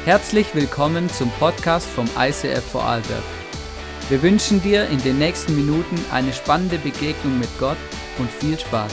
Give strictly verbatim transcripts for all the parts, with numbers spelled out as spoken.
Herzlich willkommen zum Podcast vom I C F Vorarlberg. Wir wünschen dir in den nächsten Minuten eine spannende Begegnung mit Gott und viel Spaß.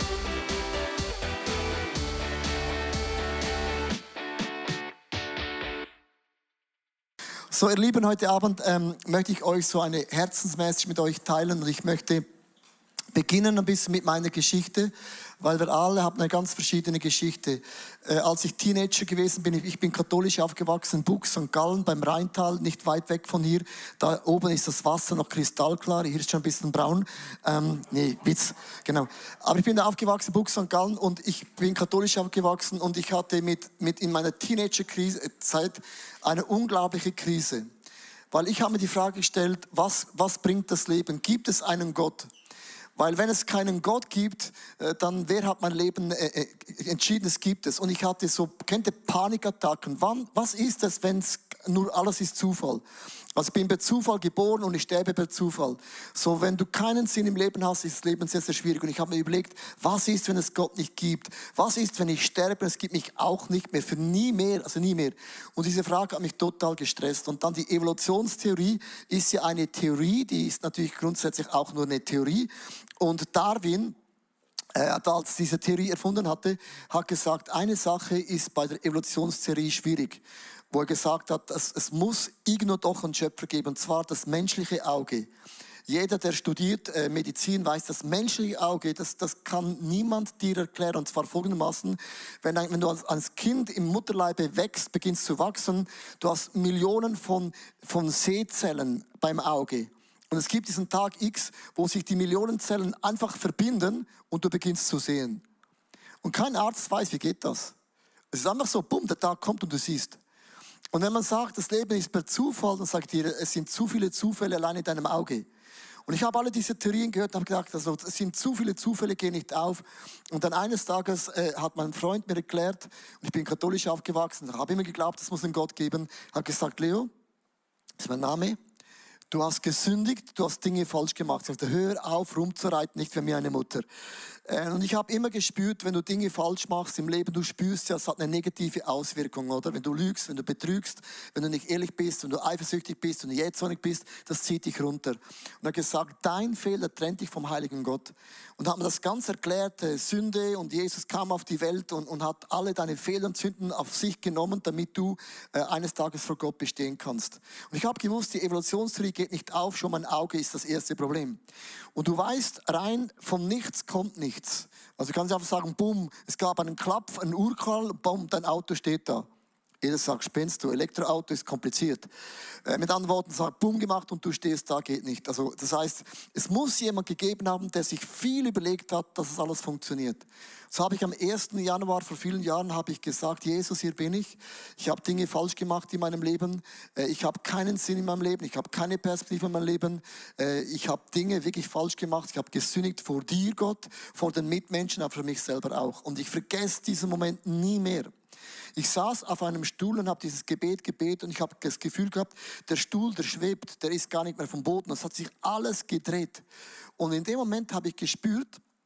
So, ihr Lieben, heute Abend ähm, möchte ich euch so eine Herzensmessage mit euch teilen und ich möchte beginnen ein bisschen mit meiner Geschichte, weil wir alle haben eine ganz verschiedene Geschichte. Äh, als ich Teenager gewesen bin, ich bin katholisch aufgewachsen in Bux und Gallen beim Rheintal, nicht weit weg von hier. Da oben ist das Wasser noch kristallklar, hier ist schon ein bisschen braun. Ähm, nee, Witz, genau. Aber ich bin da aufgewachsen in Bux und Gallen und ich bin katholisch aufgewachsen und ich hatte mit, mit in meiner Teenagerzeit eine unglaubliche Krise. Weil ich habe mir die Frage gestellt, was, was bringt das Leben? Gibt es einen Gott? Weil wenn es keinen Gott gibt, dann wer hat mein Leben entschieden, es gibt es. Und ich hatte so, kennt ihr Panikattacken? Wann, was ist es, wenn es nur alles ist Zufall? Also ich bin per Zufall geboren und ich sterbe per Zufall. So, wenn du keinen Sinn im Leben hast, ist das Leben sehr, sehr schwierig. Und ich habe mir überlegt, was ist, wenn es Gott nicht gibt? Was ist, wenn ich sterbe, es gibt mich auch nicht mehr, für nie mehr, also nie mehr. Und diese Frage hat mich total gestresst. Und dann die Evolutionstheorie ist ja eine Theorie, die ist natürlich grundsätzlich auch nur eine Theorie. Und Darwin, äh, als diese Theorie erfunden hatte, hat gesagt, eine Sache ist bei der Evolutionstheorie schwierig. Wo er gesagt hat, es, es muss irgendwo doch einen Schöpfer geben, und zwar das menschliche Auge. Jeder, der studiert äh, Medizin, weiß, das menschliche Auge, das, das kann niemand dir erklären. Und zwar folgendermaßen, wenn, ein, wenn du als, als Kind im Mutterleibe wächst, beginnst zu wachsen, du hast Millionen von, von Sehzellen beim Auge. Und es gibt diesen Tag X, wo sich die Millionen Zellen einfach verbinden und du beginnst zu sehen. Und kein Arzt weiß, wie geht das. Es ist einfach so, bumm, der Tag kommt und du siehst. Und wenn man sagt, das Leben ist per Zufall, dann sagt ihr, es sind zu viele Zufälle allein in deinem Auge. Und ich habe alle diese Theorien gehört und habe gedacht, also, es sind zu viele Zufälle, gehen nicht auf. Und dann eines Tages äh, hat mein Freund mir erklärt, und ich bin katholisch aufgewachsen, habe immer geglaubt, es muss einen Gott geben, hat gesagt, Leo, das ist mein Name, du hast gesündigt, du hast Dinge falsch gemacht. Ich sagte, hör auf, rumzureiten, nicht für mich eine Mutter. Und ich habe immer gespürt, wenn du Dinge falsch machst im Leben, du spürst ja, es hat eine negative Auswirkung, oder? Wenn du lügst, wenn du betrügst, wenn du nicht ehrlich bist, wenn du eifersüchtig bist, wenn du jähzornig bist, das zieht dich runter. Und er hat gesagt, dein Fehler trennt dich vom heiligen Gott. Und hat mir das ganz erklärt, Sünde, und Jesus kam auf die Welt und, und hat alle deine Fehler und Sünden auf sich genommen, damit du äh, eines Tages vor Gott bestehen kannst. Und ich habe gewusst, die Evolutionstheorie geht nicht auf, schon mein Auge ist das erste Problem. Und du weißt, rein vom Nichts kommt nichts. Also du kannst einfach sagen, bumm, es gab einen Klapp, einen Urknall, bumm, dein Auto steht da. Jeder sagt, spinnst du, Elektroauto ist kompliziert. Äh, mit anderen Worten, sagt, bumm gemacht und du stehst da, geht nicht. Also das heißt, es muss jemand gegeben haben, der sich viel überlegt hat, dass es alles funktioniert. So habe ich am ersten Januar vor vielen Jahren habe ich gesagt, Jesus, hier bin ich. Ich habe Dinge falsch gemacht in meinem Leben. Äh, ich habe keinen Sinn in meinem Leben. Ich habe keine Perspektive in meinem Leben. Äh, ich habe Dinge wirklich falsch gemacht. Ich habe gesündigt vor dir, Gott, vor den Mitmenschen, aber für mich selber auch. Und ich vergesse diesen Moment nie mehr. Ich saß auf einem Stuhl und habe dieses Gebet gebetet und ich habe das Gefühl gehabt, der Stuhl, der schwebt, der ist gar nicht mehr vom Boden. Es hat sich alles gedreht. Und in dem Moment habe ich gespürt,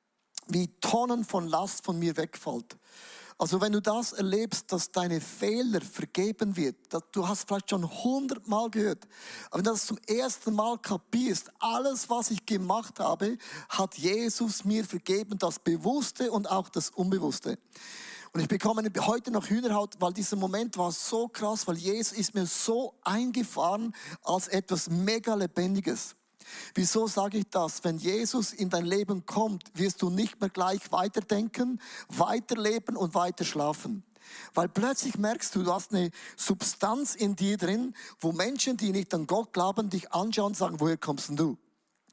wie Tonnen von Last von mir wegfällt. Also wenn du das erlebst, dass deine Fehler vergeben wird, dass du hast vielleicht schon hundertmal gehört, aber wenn du das zum ersten Mal kapierst, alles, was ich gemacht habe, hat Jesus mir vergeben, das Bewusste und auch das Unbewusste. Und ich bekomme heute noch Hühnerhaut, weil dieser Moment war so krass, weil Jesus ist mir so eingefahren als etwas mega Lebendiges. Wieso sage ich das? Wenn Jesus in dein Leben kommt, wirst du nicht mehr gleich weiterdenken, weiterleben und weiter schlafen. Weil plötzlich merkst du, du hast eine Substanz in dir drin, wo Menschen, die nicht an Gott glauben, dich anschauen und sagen, woher kommst denn du?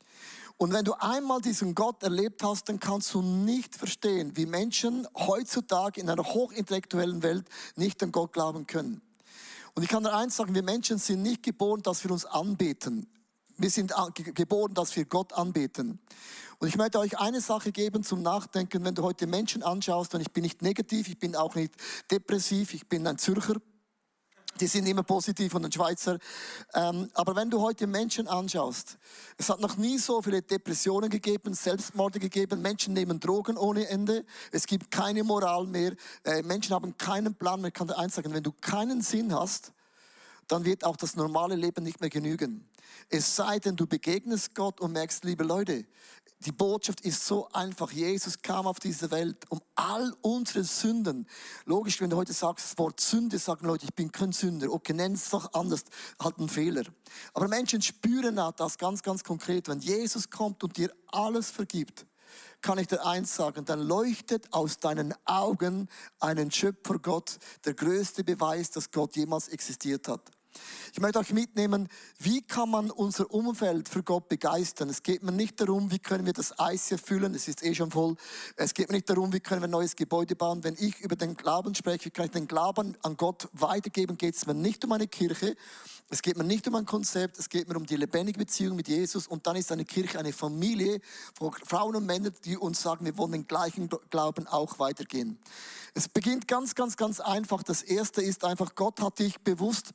Und wenn du einmal diesen Gott erlebt hast, dann kannst du nicht verstehen, wie Menschen heutzutage in einer hochintellektuellen Welt nicht an Gott glauben können. Und ich kann dir eins sagen, wir Menschen sind nicht geboren, dass wir uns anbeten. Wir sind geboren, dass wir Gott anbeten. Und ich möchte euch eine Sache geben zum Nachdenken, wenn du heute Menschen anschaust, und ich bin nicht negativ, ich bin auch nicht depressiv, ich bin ein Zürcher. Die sind immer positiv von den Schweizer. Ähm, aber wenn du heute Menschen anschaust, es hat noch nie so viele Depressionen gegeben, Selbstmorde gegeben, Menschen nehmen Drogen ohne Ende, es gibt keine Moral mehr, äh, Menschen haben keinen Plan mehr. Ich kann dir eins sagen, wenn du keinen Sinn hast, dann wird auch das normale Leben nicht mehr genügen. Es sei denn, du begegnest Gott und merkst, liebe Leute, die Botschaft ist so einfach. Jesus kam auf diese Welt, um all unsere Sünden. Logisch, wenn du heute sagst, das Wort Sünde, sagen Leute, ich bin kein Sünder. Okay, nenn es doch anders, halt ein Fehler. Aber Menschen spüren das ganz, ganz konkret. Wenn Jesus kommt und dir alles vergibt, kann ich dir eins sagen, dann leuchtet aus deinen Augen einen Schöpfer Gott, der größte Beweis, dass Gott jemals existiert hat. Ich möchte euch mitnehmen, wie kann man unser Umfeld für Gott begeistern. Es geht mir nicht darum, wie können wir das I C F füllen, es ist eh schon voll. Es geht mir nicht darum, wie können wir ein neues Gebäude bauen. Wenn ich über den Glauben spreche, wie kann ich den Glauben an Gott weitergeben, geht es mir nicht um eine Kirche, es geht mir nicht um ein Konzept, es geht mir um die lebendige Beziehung mit Jesus. Und dann ist eine Kirche eine Familie von Frauen und Männern, die uns sagen, wir wollen den gleichen Glauben auch weitergehen. Es beginnt ganz, ganz, ganz einfach. Das Erste ist einfach, Gott hat dich bewusst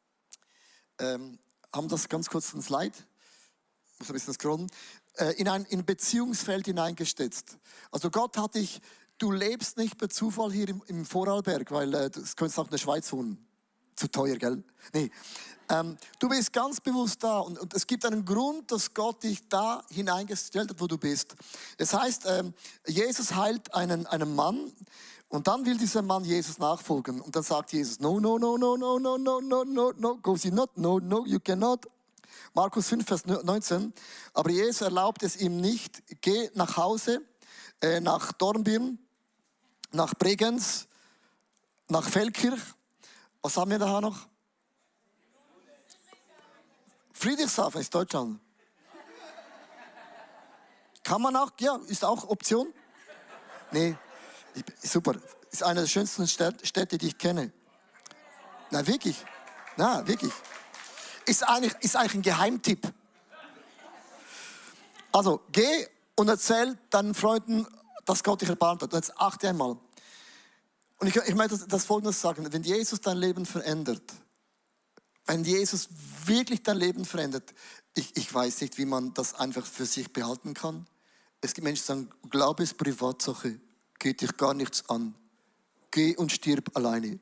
Ähm, haben das ganz kurz ein Slide, muss ein bisschen scrollen, äh, in ein in Beziehungsfeld hineingesetzt. Also Gott hat dich, du lebst nicht per Zufall hier im, im Vorarlberg, weil äh, das könntest du auch in der Schweiz wohnen. Zu teuer, gell? Nee. Ähm, du bist ganz bewusst da und, und es gibt einen Grund, dass Gott dich da hineingestellt hat, wo du bist. Das heißt, ähm, Jesus heilt einen, einen Mann. Und dann will dieser Mann Jesus nachfolgen. Und dann sagt Jesus, no, no, no, no, no, no, no, no, no, no, go see not, no, no, you cannot. Markus fünf, Vers neunzehn. Aber Jesus erlaubt es ihm nicht, geh nach Hause, äh, nach Dornbirn, nach Bregenz, nach Feldkirch. Was haben wir da noch? Friedrichshafen ist Deutschland. Kann man auch, ja, ist auch Option? Nee. Super, ist eine der schönsten Städte, die ich kenne. Na wirklich, na wirklich. Ist eigentlich, ist eigentlich ein Geheimtipp. Also geh und erzähl deinen Freunden, dass Gott dich erbarmt hat. Und jetzt achte einmal. Und ich, ich möchte das, das Folgendes sagen, wenn Jesus dein Leben verändert, wenn Jesus wirklich dein Leben verändert, ich, ich weiß nicht, wie man das einfach für sich behalten kann. Es gibt Menschen, die sagen, Glaube ist Privatsache. Geht dich gar nichts an. Geh und stirb alleine.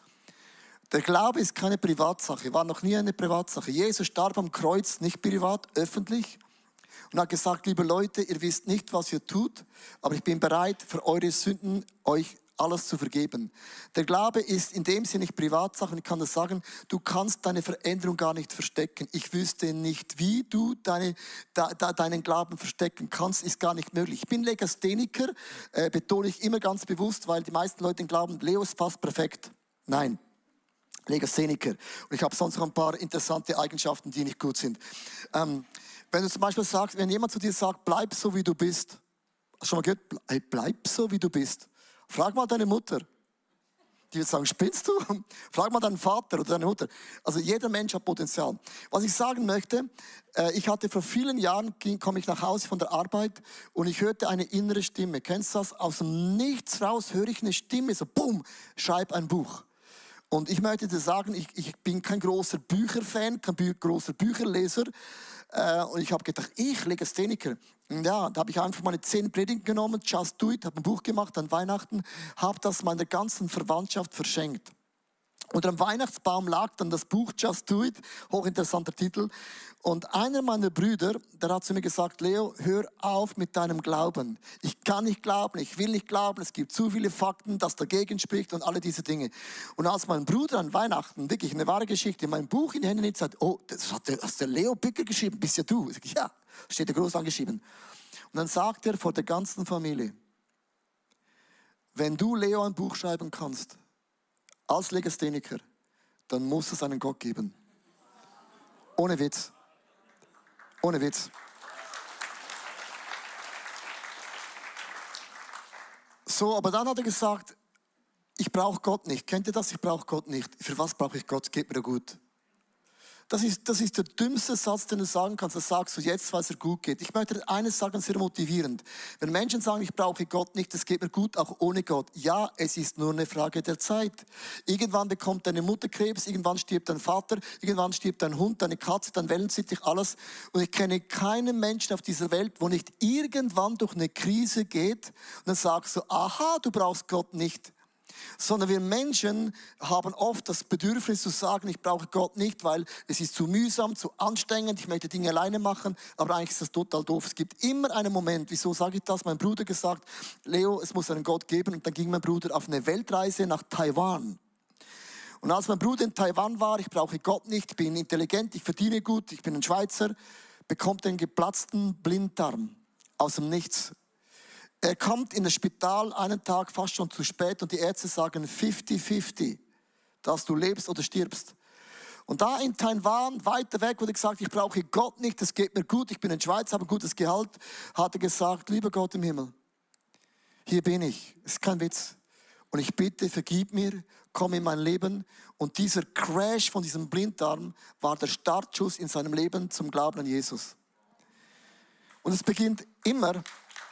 Der Glaube ist keine Privatsache, war noch nie eine Privatsache. Jesus starb am Kreuz, nicht privat, öffentlich. Und hat gesagt, liebe Leute, ihr wisst nicht, was ihr tut, aber ich bin bereit, für eure Sünden euch alles zu vergeben. Der Glaube ist in dem Sinne nicht Privatsache. Und ich kann das sagen, du kannst deine Veränderung gar nicht verstecken. Ich wüsste nicht, wie du deine, de, de, deinen Glauben verstecken kannst, ist gar nicht möglich. Ich bin Legastheniker, äh, betone ich immer ganz bewusst, weil die meisten Leute glauben, Leo ist fast perfekt. Nein, Legastheniker. Und ich habe sonst noch ein paar interessante Eigenschaften, die nicht gut sind. Ähm, wenn du zum Beispiel sagst, wenn jemand zu dir sagt, bleib so, wie du bist. Hast du schon mal gehört? Hey, bleib so, wie du bist. Frag mal deine Mutter. Die wird sagen, spinnst du? Frag mal deinen Vater oder deine Mutter. Also jeder Mensch hat Potenzial. Was ich sagen möchte, äh, ich hatte vor vielen Jahren, komme ich nach Hause von der Arbeit und ich hörte eine innere Stimme. Kennst du das? Aus dem Nichts raus höre ich eine Stimme, so bumm, schreib ein Buch. Und ich möchte dir sagen, ich, ich bin kein großer Bücherfan, kein Bü- großer Bücherleser. Äh, und ich habe gedacht, ich, Legastheniker. Ja, da habe ich einfach meine zehn Predigten genommen, just do it, habe ein Buch gemacht an Weihnachten, habe das meiner ganzen Verwandtschaft verschenkt. Unter dem Weihnachtsbaum lag dann das Buch Just Do It, hochinteressanter Titel. Und einer meiner Brüder, der hat zu mir gesagt, Leo, hör auf mit deinem Glauben. Ich kann nicht glauben, ich will nicht glauben, es gibt zu viele Fakten, das dagegen spricht und alle diese Dinge. Und als mein Bruder an Weihnachten, wirklich eine wahre Geschichte, mein Buch in die Hände nimmt, sagt, oh, das hat der, das hat der Leo Bücker geschrieben, bist ja du. Ich sage, ja, steht da groß angeschrieben. Und dann sagt er vor der ganzen Familie, wenn du Leo ein Buch schreiben kannst, als Legastheniker, dann muss es einen Gott geben. Ohne Witz. Ohne Witz. So, aber dann hat er gesagt, ich brauche Gott nicht. Kennt ihr das? Ich brauche Gott nicht. Für was brauche ich Gott? Geht mir gut. Das ist, das ist der dümmste Satz, den du sagen kannst. Das sagst du jetzt, weil es dir gut geht. Ich möchte eines sagen, sehr motivierend. Wenn Menschen sagen, ich brauche Gott nicht, es geht mir gut, auch ohne Gott. Ja, es ist nur eine Frage der Zeit. Irgendwann bekommt deine Mutter Krebs, irgendwann stirbt dein Vater, irgendwann stirbt dein Hund, deine Katze, dein Wellensittich, alles. Und ich kenne keinen Menschen auf dieser Welt, wo nicht irgendwann durch eine Krise geht und dann sagst du, aha, du brauchst Gott nicht. Sondern wir Menschen haben oft das Bedürfnis zu sagen, ich brauche Gott nicht, weil es ist zu mühsam, zu anstrengend, ich möchte Dinge alleine machen, aber eigentlich ist das total doof. Es gibt immer einen Moment, wieso sage ich das? Mein Bruder gesagt, Leo, es muss einen Gott geben, und dann ging mein Bruder auf eine Weltreise nach Taiwan. Und als mein Bruder in Taiwan war, ich brauche Gott nicht, ich bin intelligent, ich verdiene gut, ich bin ein Schweizer, bekommt einen geplatzten Blinddarm aus dem Nichts. Er kommt in das Spital einen Tag fast schon zu spät und die Ärzte sagen fifty fifty, dass du lebst oder stirbst. Und da in Taiwan, weiter weg, wurde gesagt, ich brauche Gott nicht, es geht mir gut, ich bin in Schweiz, habe ein gutes Gehalt, hat er gesagt, lieber Gott im Himmel, hier bin ich, das ist kein Witz. Und ich bitte, vergib mir, komm in mein Leben. Und dieser Crash von diesem Blinddarm war der Startschuss in seinem Leben zum Glauben an Jesus. Und es beginnt immer...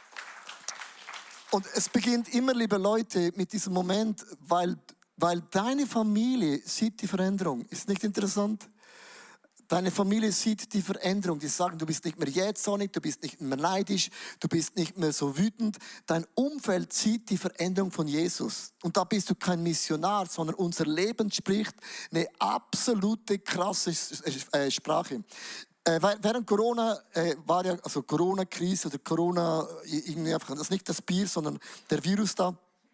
Und es beginnt immer, liebe Leute, mit diesem Moment, weil, weil deine Familie sieht die Veränderung. Ist nicht interessant? Deine Familie sieht die Veränderung. Die sagen, du bist nicht mehr jähzornig, du bist nicht mehr neidisch, du bist nicht mehr so wütend. Dein Umfeld sieht die Veränderung von Jesus. Und da bist du kein Missionar, sondern unser Leben spricht eine absolute krasse äh, Sprache. Äh, während Corona äh, war ja, also Corona-Krise oder Corona, irgendwie einfach, das ist nicht das Bier, sondern der Virus da.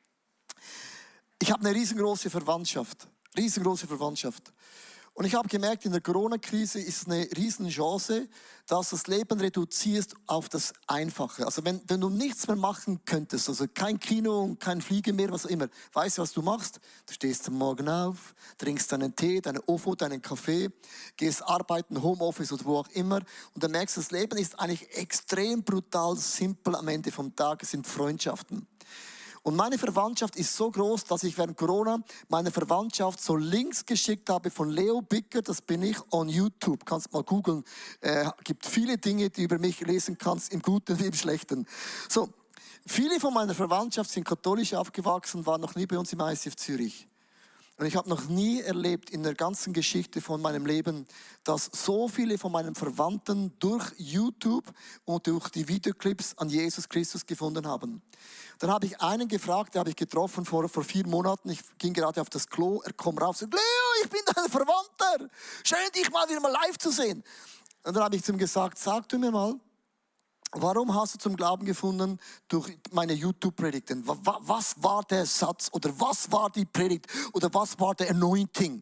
Ich habe eine riesengroße Verwandtschaft, riesengroße Verwandtschaft. Und ich habe gemerkt, in der Corona-Krise ist es eine Riesenchance, dass du das Leben reduzierst auf das Einfache. Also wenn, wenn du nichts mehr machen könntest, also kein Kino und kein Fliegen mehr, was auch immer, weißt du, was du machst? Du stehst am Morgen auf, trinkst deinen Tee, deinen Ofo, deinen Kaffee, gehst arbeiten, Homeoffice oder wo auch immer, und dann merkst du, das Leben ist eigentlich extrem brutal simpel am Ende vom Tag. Es sind Freundschaften. Und meine Verwandtschaft ist so groß, dass ich während Corona meine Verwandtschaft so Links geschickt habe von Leo Bicker, das bin ich, on YouTube. Kannst mal googeln. Es äh, gibt viele Dinge, die du über mich lesen kannst, im Guten wie im Schlechten. So, viele von meiner Verwandtschaft sind katholisch aufgewachsen, waren noch nie bei uns im I C F Zürich. Und ich habe noch nie erlebt in der ganzen Geschichte von meinem Leben, dass so viele von meinen Verwandten durch YouTube und durch die Videoclips an Jesus Christus gefunden haben. Dann habe ich einen gefragt, den habe ich getroffen vor, vor vier Monaten. Ich ging gerade auf das Klo, er kommt rauf und sagt, Leo, ich bin dein Verwandter. Schön, dich mal wieder mal live zu sehen. Und dann habe ich zu ihm gesagt, sag du mir mal, warum hast du zum Glauben gefunden durch meine YouTube-Predigten? Was war der Satz oder was war die Predigt oder was war der Anointing?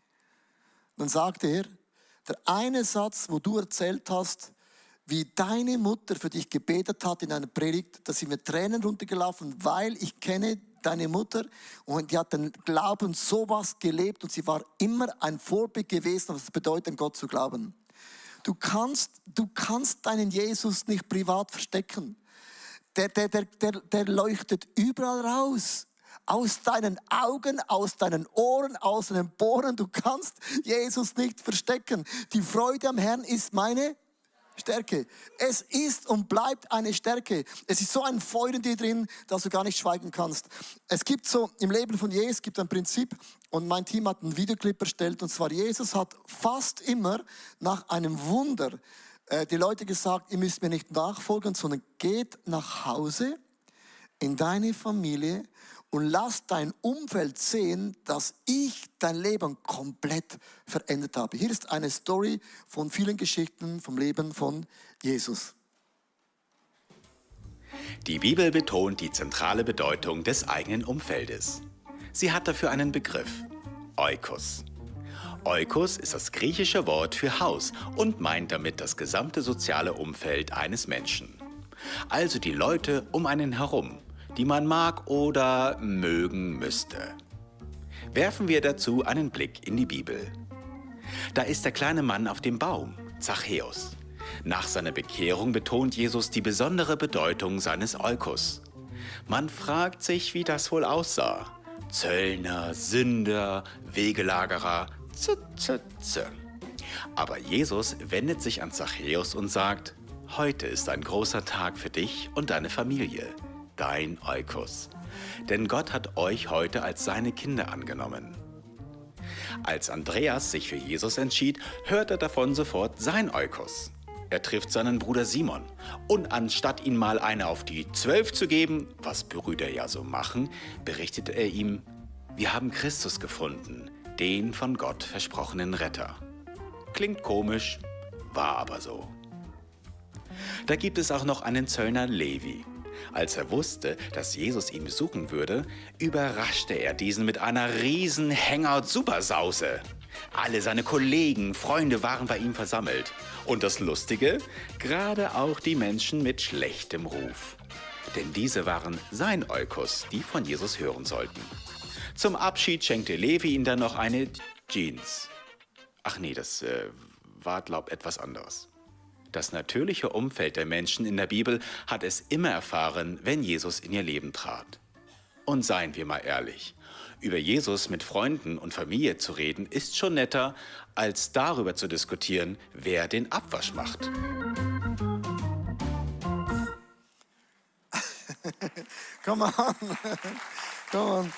Dann sagte er, der eine Satz, wo du erzählt hast, wie deine Mutter für dich gebetet hat in einer Predigt, da sind mir Tränen runtergelaufen, weil ich kenne deine Mutter und die hat den Glauben sowas gelebt und sie war immer ein Vorbild gewesen, was es bedeutet, an Gott zu glauben. Du kannst, du kannst deinen Jesus nicht privat verstecken. Der, der, der, der, der leuchtet überall raus. Aus deinen Augen, aus deinen Ohren, aus deinen Poren. Du kannst Jesus nicht verstecken. Die Freude am Herrn ist meine Stärke. Es ist und bleibt eine Stärke. Es ist so ein Feuer in dir drin, dass du gar nicht schweigen kannst. Es gibt so im Leben von Jesus gibt ein Prinzip, und mein Team hat einen Videoclip erstellt, und zwar Jesus hat fast immer nach einem Wunder äh, die Leute gesagt, ihr müsst mir nicht nachfolgen, sondern geht nach Hause in deine Familie und lass dein Umfeld sehen, dass ich dein Leben komplett verändert habe. Hier ist eine Story von vielen Geschichten vom Leben von Jesus. Die Bibel betont die zentrale Bedeutung des eigenen Umfeldes. Sie hat dafür einen Begriff: Oikos. Oikos ist das griechische Wort für Haus und meint damit das gesamte soziale Umfeld eines Menschen. Also die Leute um einen herum, die man mag oder mögen müsste. Werfen wir dazu einen Blick in die Bibel. Da ist der kleine Mann auf dem Baum, Zachäus. Nach seiner Bekehrung betont Jesus die besondere Bedeutung seines Oikos. Man fragt sich, wie das wohl aussah. Zöllner, Sünder, Wegelagerer, z, z, z. Aber Jesus wendet sich an Zachäus und sagt: Heute ist ein großer Tag für dich und deine Familie, dein Oikos. Denn Gott hat euch heute als seine Kinder angenommen. Als Andreas sich für Jesus entschied, hört er davon sofort sein Oikos. Er trifft seinen Bruder Simon und anstatt ihm mal eine auf die Zwölf zu geben, was Brüder ja so machen, berichtet er ihm: Wir haben Christus gefunden, den von Gott versprochenen Retter. Klingt komisch, war aber so. Da gibt es auch noch einen Zöllner Levi. Als er wusste, dass Jesus ihn besuchen würde, überraschte er diesen mit einer riesen Hangout-Supersause. Alle seine Kollegen, Freunde waren bei ihm versammelt. Und das Lustige, gerade auch die Menschen mit schlechtem Ruf. Denn diese waren sein Oikos, die von Jesus hören sollten. Zum Abschied schenkte Levi ihm dann noch eine Jeans. Ach nee, das äh, war, glaub, etwas anderes. Das natürliche Umfeld der Menschen in der Bibel hat es immer erfahren, wenn Jesus in ihr Leben trat. Und seien wir mal ehrlich, über Jesus mit Freunden und Familie zu reden, ist schon netter, als darüber zu diskutieren, wer den Abwasch macht. Come on. Come on.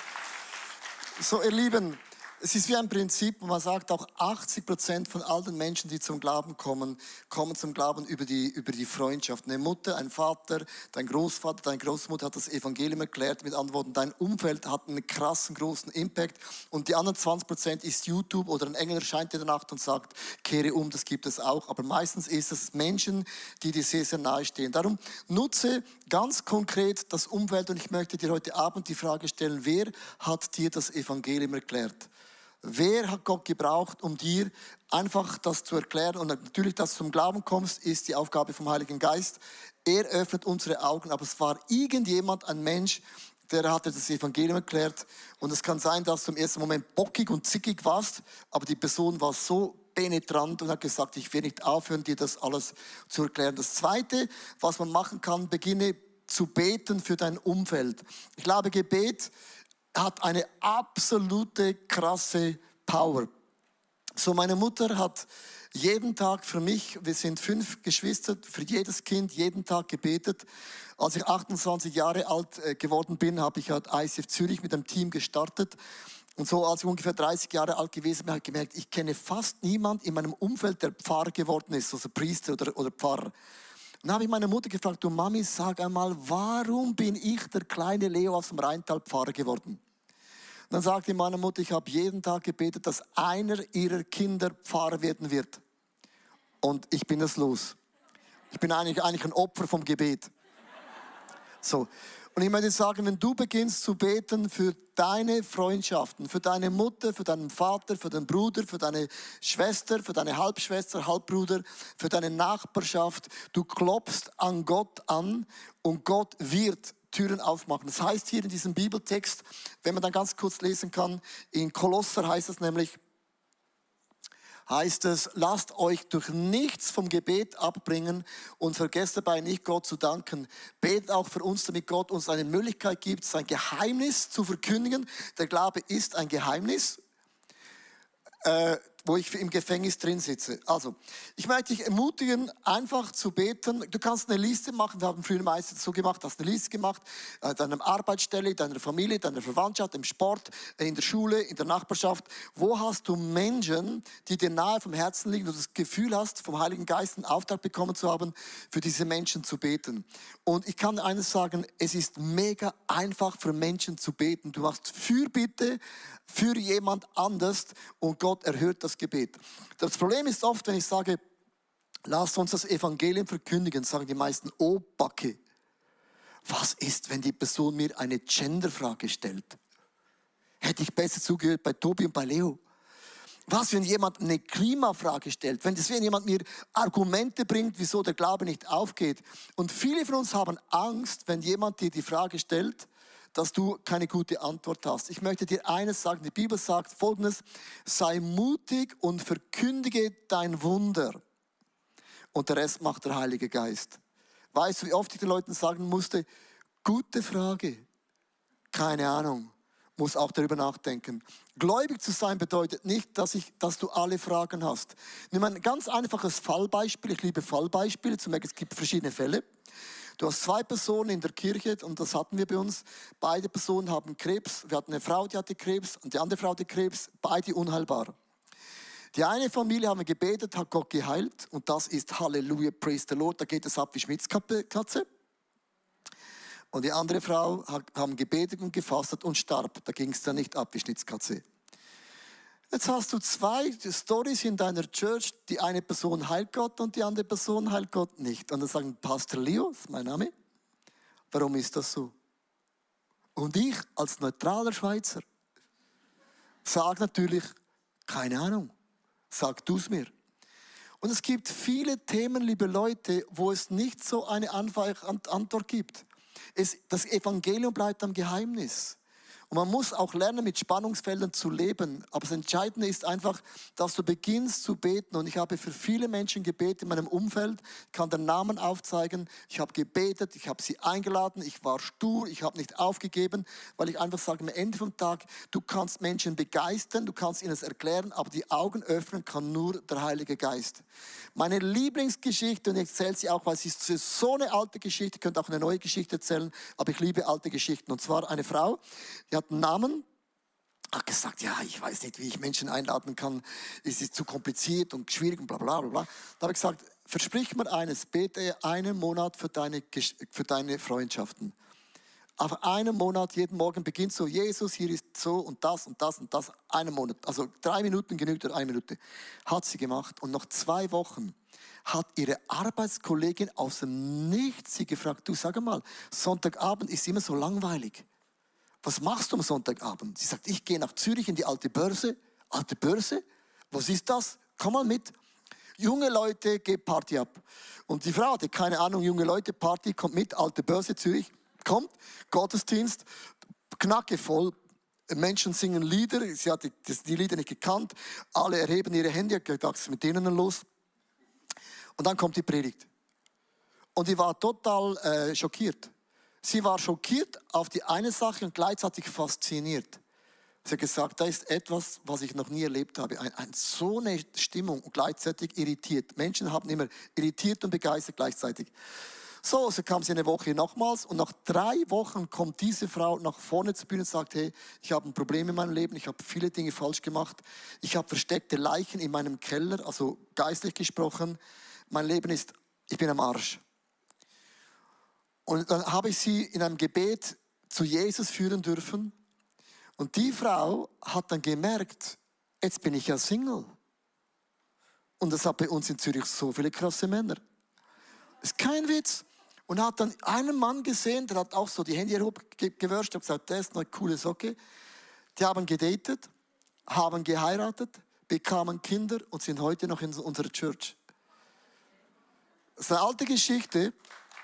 So, ihr Lieben, es ist wie ein Prinzip, wo man sagt, auch achtzig Prozent von all den Menschen, die zum Glauben kommen, kommen zum Glauben über die, über die Freundschaft. Eine Mutter, ein Vater, dein Großvater, deine Großmutter hat das Evangelium erklärt. Mit anderen Worten, dein Umfeld hat einen krassen, großen Impact. Und die anderen zwanzig Prozent ist YouTube oder ein Engel erscheint in der Nacht und sagt, kehre um, das gibt es auch. Aber meistens ist es Menschen, die dir sehr, sehr nahe stehen. Darum nutze ganz konkret das Umfeld und ich möchte dir heute Abend die Frage stellen, wer hat dir das Evangelium erklärt? Wer hat Gott gebraucht, um dir einfach das zu erklären? Und natürlich, dass du zum Glauben kommst, ist die Aufgabe vom Heiligen Geist. Er öffnet unsere Augen, aber es war irgendjemand, ein Mensch, der hatte das Evangelium erklärt. Und es kann sein, dass du im ersten Moment bockig und zickig warst, aber die Person war so penetrant und hat gesagt, ich will nicht aufhören, dir das alles zu erklären. Das Zweite, was man machen kann, beginne zu beten für dein Umfeld. Ich glaube, Gebet hat eine absolute krasse Power. So, meine Mutter hat jeden Tag für mich, wir sind fünf Geschwister, für jedes Kind jeden Tag gebetet. Als ich achtundzwanzig Jahre alt geworden bin, habe ich halt I C F Zürich mit einem Team gestartet. Und so, als ich ungefähr dreißig Jahre alt gewesen bin, habe ich gemerkt, ich kenne fast niemand in meinem Umfeld, der Pfarrer geworden ist, also Priester oder, oder Pfarrer. Und dann habe ich meine Mutter gefragt, du Mami, sag einmal, warum bin ich der kleine Leo aus dem Rheintal Pfarrer geworden? Und dann sagte meine Mutter, ich habe jeden Tag gebetet, dass einer ihrer Kinder Pfarrer werden wird. Und ich bin es los. Ich bin eigentlich, eigentlich ein Opfer vom Gebet. So. Und ich möchte sagen, wenn du beginnst zu beten für deine Freundschaften, für deine Mutter, für deinen Vater, für deinen Bruder, für deine Schwester, für deine Halbschwester, Halbbruder, für deine Nachbarschaft, du klopfst an Gott an und Gott wird Türen aufmachen. Das heißt hier in diesem Bibeltext, wenn man dann ganz kurz lesen kann, in Kolosser heißt es nämlich, heißt es, lasst euch durch nichts vom Gebet abbringen und vergesst dabei nicht, Gott zu danken. Betet auch für uns, damit Gott uns eine Möglichkeit gibt, sein Geheimnis zu verkündigen. Der Glaube ist ein Geheimnis, äh, wo ich im Gefängnis drin sitze. Also, ich möchte dich ermutigen, einfach zu beten. Du kannst eine Liste machen, wir haben früher meistens so gemacht, hast eine Liste gemacht, äh, deiner Arbeitsstelle, deiner Familie, deiner Verwandtschaft, im Sport, äh, in der Schule, in der Nachbarschaft. Wo hast du Menschen, die dir nahe vom Herzen liegen, du das Gefühl hast, vom Heiligen Geist einen Auftrag bekommen zu haben, für diese Menschen zu beten. Und ich kann eines sagen, es ist mega einfach für Menschen zu beten. Du machst Fürbitte für jemand anders und Gott erhört das Gebet. Das Problem ist oft, wenn ich sage, lasst uns das Evangelium verkündigen, sagen die meisten, oh Backe, was ist, wenn die Person mir eine Genderfrage stellt? Hätte ich besser zugehört bei Tobi und bei Leo. Was, wenn jemand eine Klimafrage stellt? Wenn, das, wenn jemand mir Argumente bringt, wieso der Glaube nicht aufgeht. Und viele von uns haben Angst, wenn jemand dir die Frage stellt, dass du keine gute Antwort hast. Ich möchte dir eines sagen, die Bibel sagt Folgendes, sei mutig und verkündige dein Wunder. Und der Rest macht der Heilige Geist. Weißt du, wie oft ich den Leuten sagen musste, gute Frage, keine Ahnung. muss auch darüber nachdenken. Gläubig zu sein bedeutet nicht, dass, ich, dass du alle Fragen hast. Nimm ein ganz einfaches Fallbeispiel. Ich liebe Fallbeispiele. Zum Beispiel, es gibt verschiedene Fälle. Du hast zwei Personen in der Kirche und das hatten wir bei uns. Beide Personen haben Krebs. Wir hatten eine Frau, die hatte Krebs und die andere Frau hatte Krebs. Beide unheilbar. Die eine Familie haben wir gebetet, hat Gott geheilt und das ist Halleluja, praise the Lord. Da geht es ab wie Schmitzkatze. Und die andere Frau haben gebetet und gefastet und starb. Da ging es dann nicht ab wie Schnitzkatze. Jetzt hast du zwei Storys in deiner Church. Die eine Person heilt Gott und die andere Person heilt Gott nicht. Und dann sagen Pastor Leo, das ist mein Name. Warum ist das so? Und ich als neutraler Schweizer sage natürlich, keine Ahnung. Sag du es mir. Und es gibt viele Themen, liebe Leute, wo es nicht so eine einfache Antwort gibt. Es, das Evangelium bleibt am Geheimnis. Und man muss auch lernen, mit Spannungsfeldern zu leben. Aber das Entscheidende ist einfach, dass du beginnst zu beten. Und ich habe für viele Menschen gebetet in meinem Umfeld. Ich kann den Namen aufzeigen. Ich habe gebetet, ich habe sie eingeladen. Ich war stur, ich habe nicht aufgegeben, weil ich einfach sage, am Ende vom Tag, du kannst Menschen begeistern, du kannst ihnen es erklären, aber die Augen öffnen kann nur der Heilige Geist. Meine Lieblingsgeschichte, und ich erzähle sie auch, weil sie ist so eine alte Geschichte, ich könnte auch eine neue Geschichte erzählen, aber ich liebe alte Geschichten. Und zwar eine Frau, die hat einen Namen, hat gesagt, ja, ich weiß nicht, wie ich Menschen einladen kann, es ist zu kompliziert und schwierig und bla bla bla. Da habe ich gesagt, versprich mir eines, bete einen Monat für deine, für deine Freundschaften. Auf einen Monat, jeden Morgen beginnt so, Jesus, hier ist so und das und das und das, einen Monat. Also drei Minuten genügt oder eine Minute. Hat sie gemacht und nach zwei Wochen hat ihre Arbeitskollegin aus dem Nichts sie gefragt, du sag mal, Sonntagabend ist immer so langweilig. Was machst du am Sonntagabend? Sie sagt, ich gehe nach Zürich in die alte Börse. Alte Börse? Was ist das? Komm mal mit. Junge Leute, geh Party ab. Und die Frau hatte keine Ahnung, junge Leute, Party, kommt mit, alte Börse, Zürich, kommt, Gottesdienst, knacke voll. Menschen singen Lieder, sie hatte die Lieder nicht gekannt. Alle erheben ihre Hände, ich dachte, was ist mit denen los? Und dann kommt die Predigt. Und die war total äh, schockiert. Sie war schockiert auf die eine Sache und gleichzeitig fasziniert. Sie hat gesagt, da ist etwas, was ich noch nie erlebt habe. Ein, ein, so eine Stimmung und gleichzeitig irritiert. Menschen haben immer irritiert und begeistert gleichzeitig. So, so kam sie eine Woche nochmals und nach drei Wochen kommt diese Frau nach vorne zur Bühne und sagt, hey, ich habe ein Problem in meinem Leben, ich habe viele Dinge falsch gemacht. Ich habe versteckte Leichen in meinem Keller, also geistlich gesprochen. Mein Leben ist, ich bin am Arsch. Und dann habe ich sie in einem Gebet zu Jesus führen dürfen. Und die Frau hat dann gemerkt, jetzt bin ich ja Single. Und das hat bei uns in Zürich so viele krasse Männer. Das ist kein Witz. Und hat dann einen Mann gesehen, der hat auch so die Hände hochgewürscht, hat gesagt, das ist eine coole Socke. Die haben gedatet, haben geheiratet, bekamen Kinder und sind heute noch in unserer Church. Das ist eine alte Geschichte.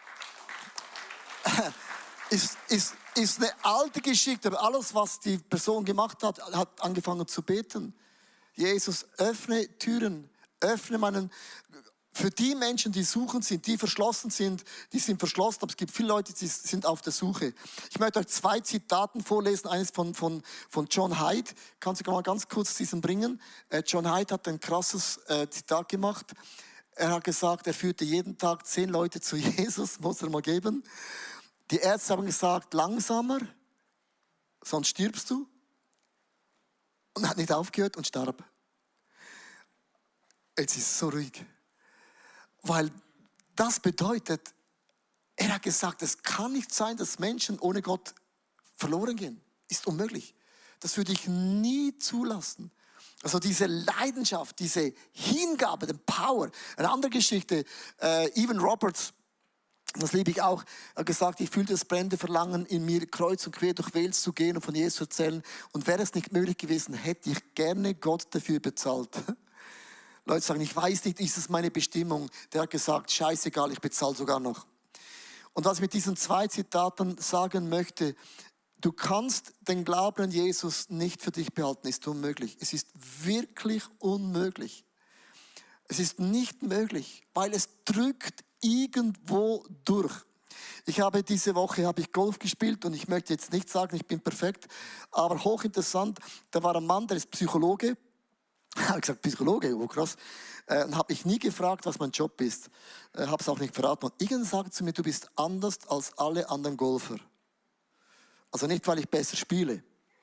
Ist, ist, ist eine alte Geschichte, aber alles, was die Person gemacht hat, hat angefangen zu beten. Jesus, öffne Türen, öffne meinen, für die Menschen, die suchen sind, die verschlossen sind, die sind verschlossen, aber es gibt viele Leute, die sind auf der Suche. Ich möchte euch zwei Zitaten vorlesen, eines von, von, von John Hyde. Kannst du mal ganz kurz diesen bringen? Äh, John Hyde hat ein krasses äh, Zitat gemacht. Er hat gesagt, er führte jeden Tag zehn Leute zu Jesus, muss er mal geben. Die Ärzte haben gesagt, langsamer, sonst stirbst du. Und er hat nicht aufgehört und starb. Jetzt ist es so ruhig. Weil das bedeutet, er hat gesagt, es kann nicht sein, dass Menschen ohne Gott verloren gehen. Ist unmöglich. Das würde ich nie zulassen. Also diese Leidenschaft, diese Hingabe, den Power. Eine andere Geschichte, äh, Evan Roberts, das liebe ich auch, er hat gesagt, ich fühlte das brennende Verlangen in mir, kreuz und quer durch Wales zu gehen und von Jesus zu erzählen. Und wäre es nicht möglich gewesen, hätte ich gerne Gott dafür bezahlt. Leute sagen, ich weiß nicht, ist es meine Bestimmung? Der hat gesagt, scheißegal, ich bezahle sogar noch. Und was ich mit diesen zwei Zitaten sagen möchte, du kannst den Glauben an Jesus nicht für dich behalten, ist unmöglich. Es ist wirklich unmöglich. Es ist nicht möglich, weil es drückt irgendwo durch. Ich habe diese Woche habe ich Golf gespielt und ich möchte jetzt nicht sagen, ich bin perfekt, aber hochinteressant, da war ein Mann, der ist Psychologe. Ich habe gesagt, Psychologe, oh krass. Äh, und habe ich nie gefragt, was mein Job ist. Äh, habe es auch nicht verraten. Und irgendwann sagt zu mir, du bist anders als alle anderen Golfer. Also nicht, weil ich besser spiele.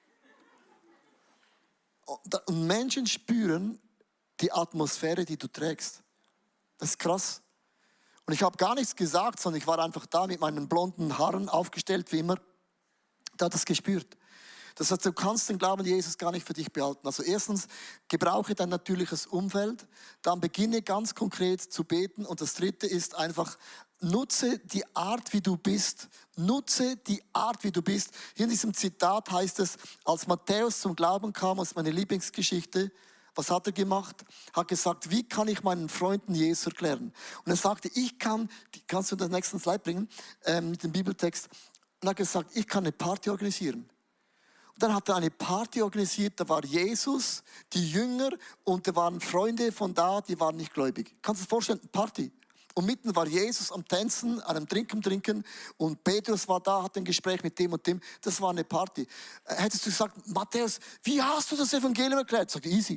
Und Menschen spüren die Atmosphäre, die du trägst. Das ist krass. Und ich habe gar nichts gesagt, sondern ich war einfach da mit meinen blonden Haaren aufgestellt, wie immer. Der hat das gespürt. Das heißt, du kannst den Glauben Jesus gar nicht für dich behalten. Also erstens, gebrauche dein natürliches Umfeld. Dann beginne ganz konkret zu beten. Und das dritte ist einfach, nutze die Art, wie du bist. Nutze die Art, wie du bist. Hier in diesem Zitat heißt es, als Matthäus zum Glauben kam, das ist meine Lieblingsgeschichte, was hat er gemacht? Hat gesagt, wie kann ich meinen Freunden Jesus erklären? Und er sagte, ich kann, kannst du das nächste Slide bringen, äh, mit dem Bibeltext. Und er hat gesagt, ich kann eine Party organisieren. Und dann hat er eine Party organisiert, da war Jesus, die Jünger und da waren Freunde von da, die waren nicht gläubig. Kannst du dir vorstellen, eine Party. Und mitten war Jesus am Tänzen, an einem Trinken, Trinken und Petrus war da, hat ein Gespräch mit dem und dem. Das war eine Party. Hättest du gesagt, Matthäus, wie hast du das Evangelium erklärt? Sagt easy.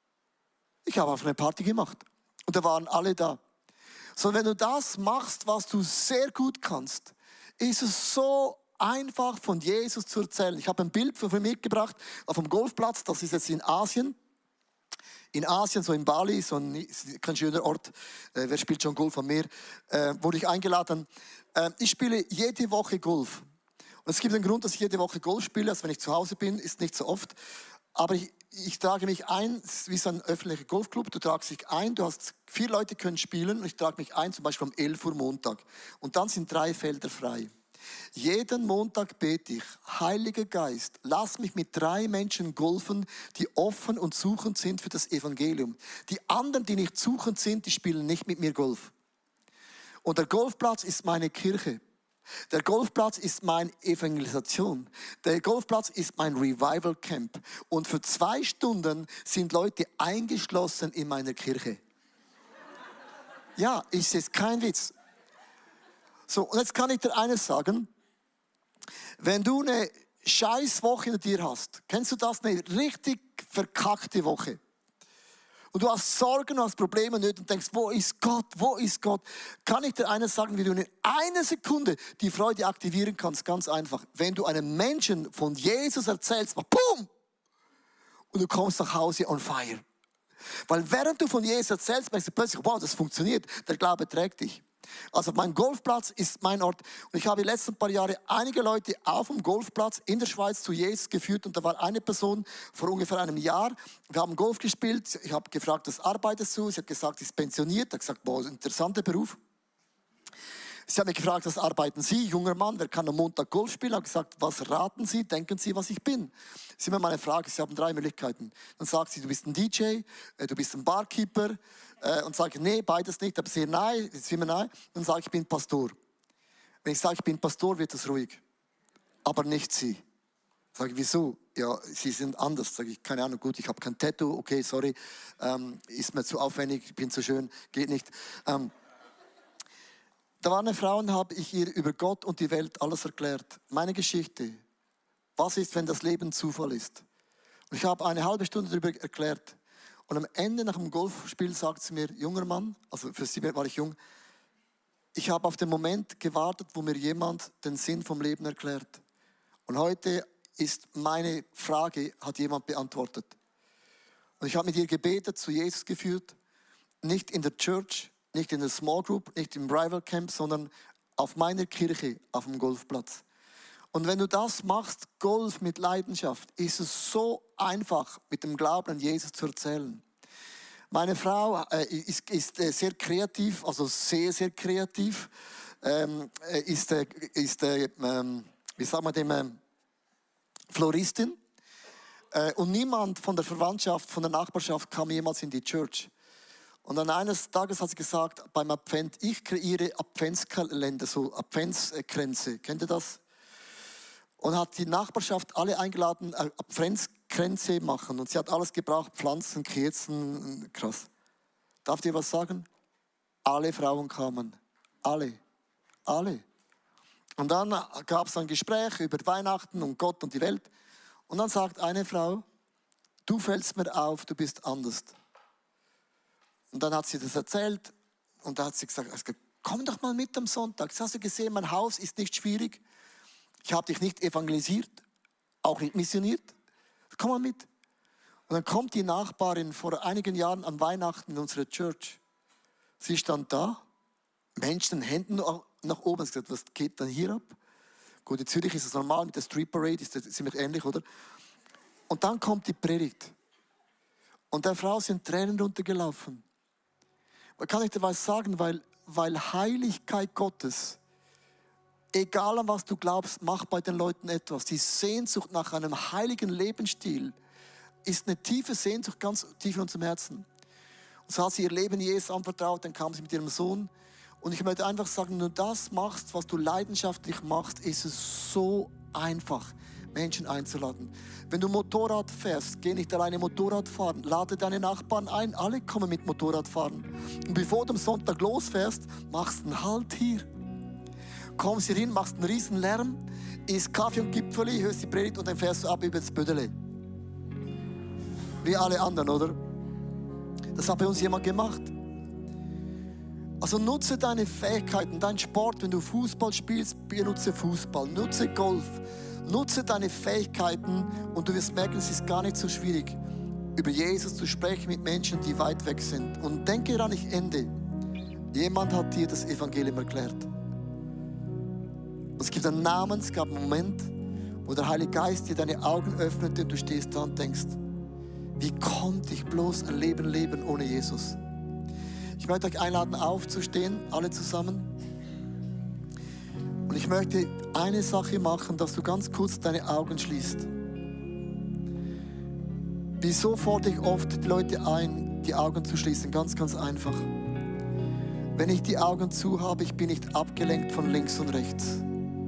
Ich habe auf eine Party gemacht und da waren alle da. So, wenn du das machst, was du sehr gut kannst, ist es so einfach von Jesus zu erzählen. Ich habe ein Bild von mir mitgebracht auf dem Golfplatz, das ist jetzt in Asien. In Asien, so in Bali, so ein, kein schöner Ort, äh, wer spielt schon Golf am Meer, äh, wurde ich eingeladen. Äh, ich spiele jede Woche Golf. Und es gibt einen Grund, dass ich jede Woche Golf spiele, also wenn ich zu Hause bin, ist nicht so oft. Aber ich, ich trage mich ein, wie so ein öffentlicher Golfclub, du tragst dich ein, du hast vier Leute können spielen und ich trage mich ein, zum Beispiel um elf Uhr Montag. Und dann sind drei Felder frei. Jeden Montag bete ich, Heiliger Geist, lass mich mit drei Menschen golfen, die offen und suchend sind für das Evangelium. Die anderen, die nicht suchend sind, die spielen nicht mit mir Golf. Und der Golfplatz ist meine Kirche. Der Golfplatz ist meine Evangelisation. Der Golfplatz ist mein Revival Camp. Und für zwei Stunden sind Leute eingeschlossen in meiner Kirche. Ja, ist jetzt kein Witz. So, und jetzt kann ich dir eines sagen. Wenn du eine scheiß Woche in dir hast, kennst du das? Eine richtig verkackte Woche. Und du hast Sorgen, du hast Probleme und denkst, wo ist Gott, wo ist Gott? Kann ich dir eines sagen, wie du in einer Sekunde die Freude aktivieren kannst? Ganz einfach. Wenn du einem Menschen von Jesus erzählst, boom! Und du kommst nach Hause on fire. Weil während du von Jesus erzählst, merkst du plötzlich, wow, das funktioniert. Der Glaube trägt dich. Also mein Golfplatz ist mein Ort. Und ich habe die letzten paar Jahre einige Leute auf dem Golfplatz in der Schweiz zu Jesus geführt. Und da war eine Person vor ungefähr einem Jahr. Wir haben Golf gespielt. Ich habe gefragt, was arbeitest du? Sie hat gesagt, sie ist pensioniert. Ich habe gesagt, boah, interessanter Beruf. Sie hat mich gefragt, was arbeiten Sie? Junger Mann, wer kann am Montag Golf spielen? Ich habe gesagt, was raten Sie? Denken Sie, was ich bin? Das ist immer meine Frage. Sie haben drei Möglichkeiten. Dann sagt sie, du bist ein D J, du bist ein Barkeeper. Und sage ich, nee, beides nicht. Aber sie, nein, jetzt sind wir nein. Dann sage ich, ich bin Pastor. Wenn ich sage, ich bin Pastor, wird es ruhig. Aber nicht Sie. Sage ich, wieso? Ja, Sie sind anders. Sage ich, keine Ahnung, gut, ich habe kein Tattoo. Okay, sorry, ähm, ist mir zu aufwendig, ich bin zu schön, geht nicht. Ähm, Da war eine Frau und habe ich ihr über Gott und die Welt alles erklärt. Meine Geschichte. Was ist, wenn das Leben Zufall ist? Und ich habe eine halbe Stunde darüber erklärt. Und am Ende nach dem Golfspiel sagt sie mir, junger Mann, also für sie war ich jung, ich habe auf den Moment gewartet, wo mir jemand den Sinn vom Leben erklärt. Und heute ist meine Frage, hat jemand beantwortet. Und ich habe mit ihr gebetet, zu Jesus geführt, nicht in der Church, nicht in der Small Group, nicht im Rival Camp, sondern auf meiner Kirche, auf dem Golfplatz. Und wenn du das machst, Golf mit Leidenschaft, ist es so einfach, mit dem Glauben an Jesus zu erzählen. Meine Frau äh, ist, ist äh, sehr kreativ, also sehr, sehr kreativ, ähm, ist, äh, ist äh, äh, wie sagt man dem, äh, Floristin. Äh, und niemand von der Verwandtschaft, von der Nachbarschaft kam jemals in die Church. Und dann eines Tages hat sie gesagt, beim Advent, ich kreiere Adventskalender, so Adventskränze. Kennt ihr das? Und hat die Nachbarschaft alle eingeladen, Adventskränze machen. Und sie hat alles gebraucht, Pflanzen, Kerzen, krass. Darf ich dir was sagen? Alle Frauen kamen. Alle. Alle. Und dann gab es ein Gespräch über Weihnachten und Gott und die Welt. Und dann sagt eine Frau, du fällst mir auf, du bist anders. Und dann hat sie das erzählt und da hat sie gesagt, komm doch mal mit am Sonntag. Hast du gesehen, mein Haus ist nicht schwierig. Ich habe dich nicht evangelisiert, auch nicht missioniert. Komm mal mit. Und dann kommt die Nachbarin vor einigen Jahren an Weihnachten in unsere Church. Sie stand da, Menschen, Händen nach oben. Sie hat gesagt, was geht dann hier ab? Gut, in Zürich ist es normal, mit der Street Parade ist das ziemlich ähnlich, oder? Und dann kommt die Predigt. Und der Frau sind Tränen runtergelaufen. Kann ich dir was sagen? Weil, weil Heiligkeit Gottes, egal an was du glaubst, macht bei den Leuten etwas. Die Sehnsucht nach einem heiligen Lebensstil ist eine tiefe Sehnsucht, ganz tief in unserem Herzen. Und so hat sie ihr Leben Jesus anvertraut, dann kam sie mit ihrem Sohn. Und ich möchte einfach sagen, wenn du das machst, was du leidenschaftlich machst, ist es so einfach, Menschen einzuladen. Wenn du Motorrad fährst, geh nicht alleine Motorrad fahren, lade deine Nachbarn ein, alle kommen mit Motorrad fahren. Und bevor du am Sonntag losfährst, machst du einen Halt hier. Kommst hier hin, machst einen riesen Lärm, isst Kaffee und Gipfeli, hörst die Predigt und dann fährst du ab über das Bödele. Wie alle anderen, oder? Das hat bei uns jemand gemacht. Also nutze deine Fähigkeiten, deinen Sport, wenn du Fußball spielst, benutze Fußball, nutze Golf, nutze deine Fähigkeiten und du wirst merken, es ist gar nicht so schwierig, über Jesus zu sprechen mit Menschen, die weit weg sind. Und denke daran, ich ende. Jemand hat dir das Evangelium erklärt. Und es gibt einen Namen, es gab einen Moment, wo der Heilige Geist dir deine Augen öffnete und du stehst da und denkst, wie konnte ich bloß ein Leben leben ohne Jesus? Ich möchte euch einladen, aufzustehen, alle zusammen. Und ich möchte eine Sache machen, dass du ganz kurz deine Augen schließt. Wieso fordere ich oft die Leute ein, die Augen zu schließen? Ganz, ganz einfach. Wenn ich die Augen zu habe, ich bin nicht abgelenkt von links und rechts.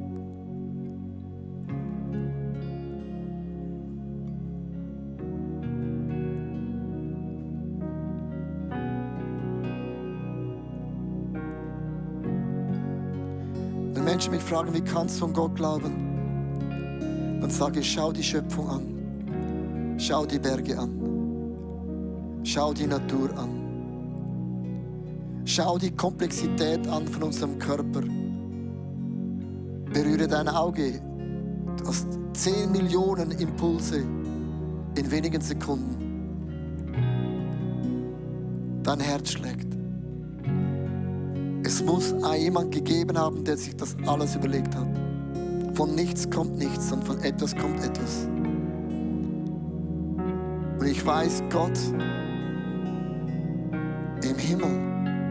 Menschen mich fragen, wie kannst du an Gott glauben? Dann sage ich, schau die Schöpfung an. Schau die Berge an. Schau die Natur an. Schau die Komplexität an von unserem Körper. Berühre dein Auge. Du hast zehn Millionen Impulse in wenigen Sekunden. Dein Herz schlägt. Es muss jemand gegeben haben, der sich das alles überlegt hat. Von nichts kommt nichts und von etwas kommt etwas. Und ich weiß, Gott im Himmel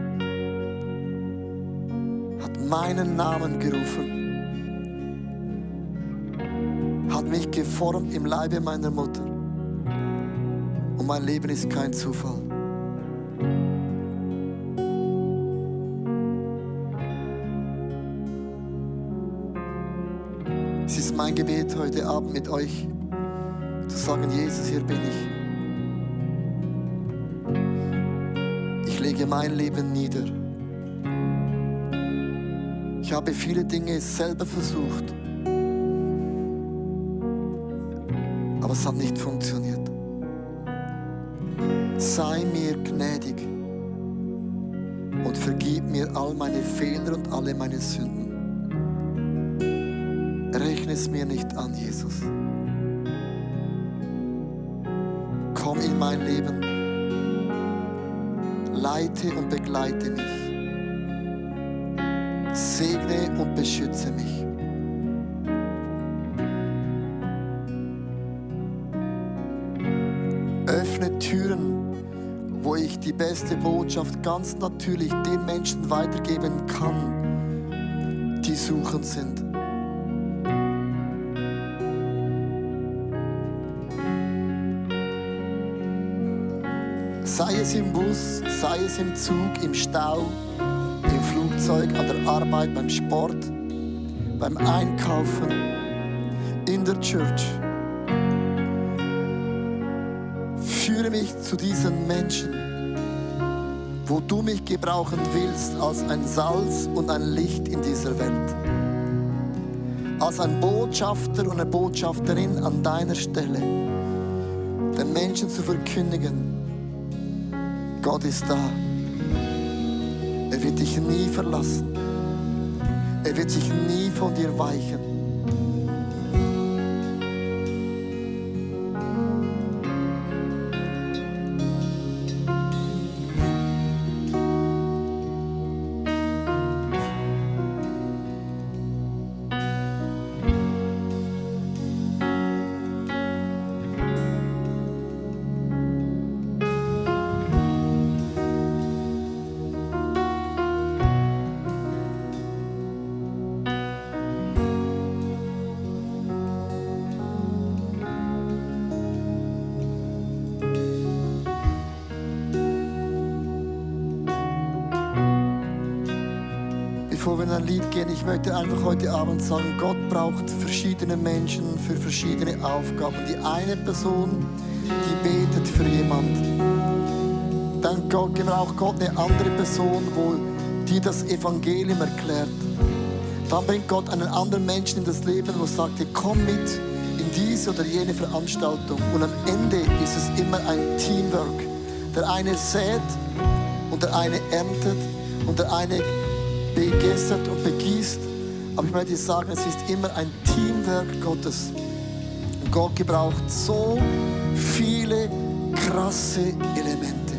hat meinen Namen gerufen, hat mich geformt im Leibe meiner Mutter. Und mein Leben ist kein Zufall. Es ist mein Gebet heute Abend mit euch, zu sagen, Jesus, hier bin ich. Ich lege mein Leben nieder. Ich habe viele Dinge selber versucht, aber es hat nicht funktioniert. Sei mir gnädig und vergib mir all meine Fehler und alle meine Sünden. Rechne es mir nicht an, Jesus. Komm in mein Leben, leite und begleite mich, segne und beschütze mich. Öffne Türen, wo ich die beste Botschaft ganz natürlich den Menschen weitergeben kann, die suchend sind. Sei es im Bus, sei es im Zug, im Stau, im Flugzeug, an der Arbeit, beim Sport, beim Einkaufen, in der Church. Führe mich zu diesen Menschen, wo du mich gebrauchen willst als ein Salz und ein Licht in dieser Welt. als ein Botschafter und eine Botschafterin an deiner Stelle, den Menschen zu verkündigen, Gott ist da. Er wird dich nie verlassen. Er wird sich nie von dir weichen. Bevor wir in ein Lied gehen, ich möchte einfach heute Abend sagen, Gott braucht verschiedene Menschen für verschiedene Aufgaben. Die eine Person, die betet für jemanden. Dann braucht Gott eine andere Person, wo die das Evangelium erklärt. Dann bringt Gott einen anderen Menschen in das Leben, wo er sagt, komm mit in diese oder jene Veranstaltung. Und am Ende ist es immer ein Teamwork. Der eine sät und der eine erntet und der eine begästert und begießt. Aber ich möchte sagen, es ist immer ein Teamwork Gottes. Und Gott gebraucht so viele krasse Elemente.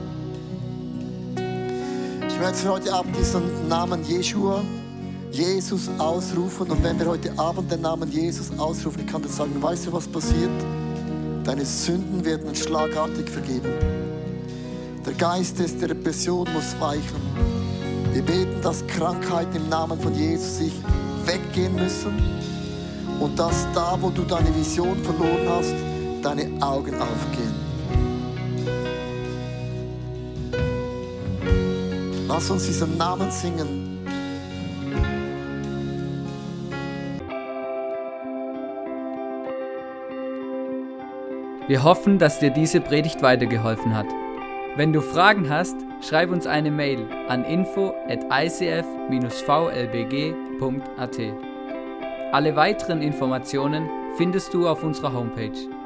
Ich möchte für heute Abend diesen Namen Jeschua, Jesus ausrufen. Und wenn wir heute Abend den Namen Jesus ausrufen, ich kann dir sagen, weißt du, was passiert? Deine Sünden werden schlagartig vergeben. Der Geist der Repression muss weichen. Wir beten, dass Krankheiten im Namen von Jesus sich weggehen müssen und dass da, wo du deine Vision verloren hast, deine Augen aufgehen. Lass uns diesen Namen singen. Wir hoffen, dass dir diese Predigt weitergeholfen hat. Wenn du Fragen hast, schreib uns eine Mail an info at i c f dash v l b g punkt a t. Alle weiteren Informationen findest du auf unserer Homepage.